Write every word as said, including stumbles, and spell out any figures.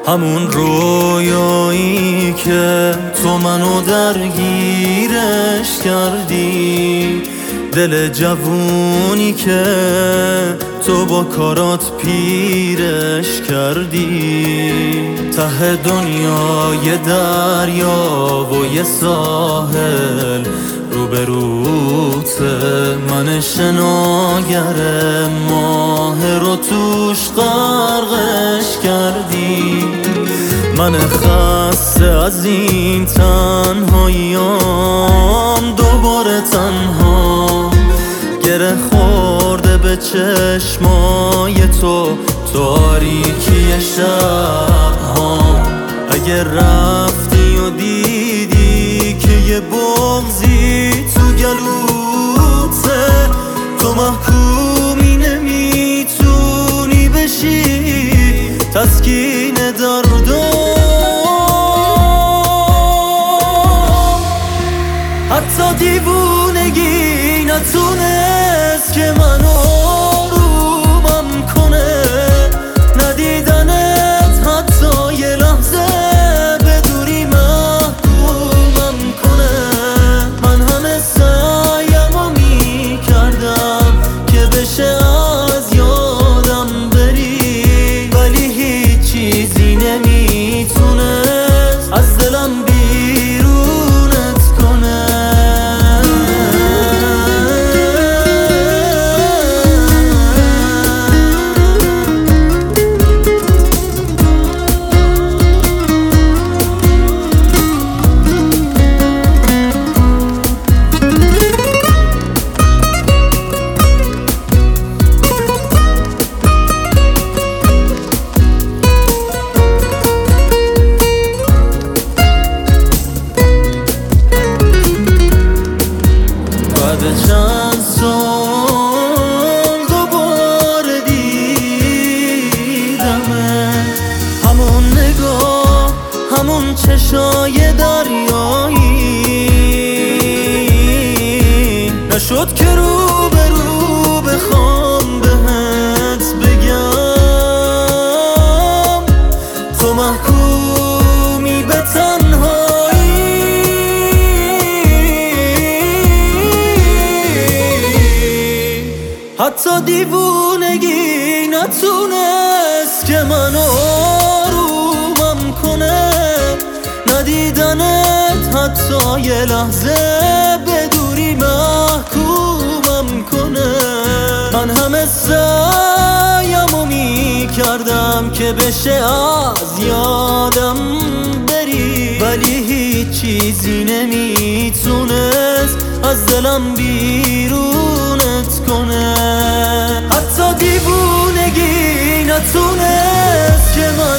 همون رویایی که تو منو درگیرش کردی، دل جوونی که تو با کارات پیرش کردی. ته دنیا یه دریا و یه ساحل روبروته، من شناگر ماه رو توش غرقش کردی. من خسته از این تنهاییام، دوباره تنها گره خورده به چشمای تو، تاریکی شبها. اگه رفتی و دیدی که یه بغضی تو گلوته، تو محکومی نمیتونی بشی تسکین دردم. حتی دیوونگی نتونست که منو آرومم کنه، ندیدنت حتی یه لحظه به دوری محکومم کنه. من همه سعیمو میکردم که بشه از یادم بری، ولی هیچ چیزی نمیتونست از دلم بیرونت کنه. بعد چند سال دوباره دیدمه، همون نگاه، همون چشای دریایی. نشد که رو به رو بخوام بهت بگم، تو محکومی به تنهایی. حتی دیوونگی نتونست که منو آرومم کنه، ندیدنت حتی یه لحظه به دوری محکومم کنه. من همه سعیمو میکردم که بشه از یادم بری، ولی هیچ چیزی نمیتونست از دلم بیرونت کنه. حتی دیوونگی نتونست که من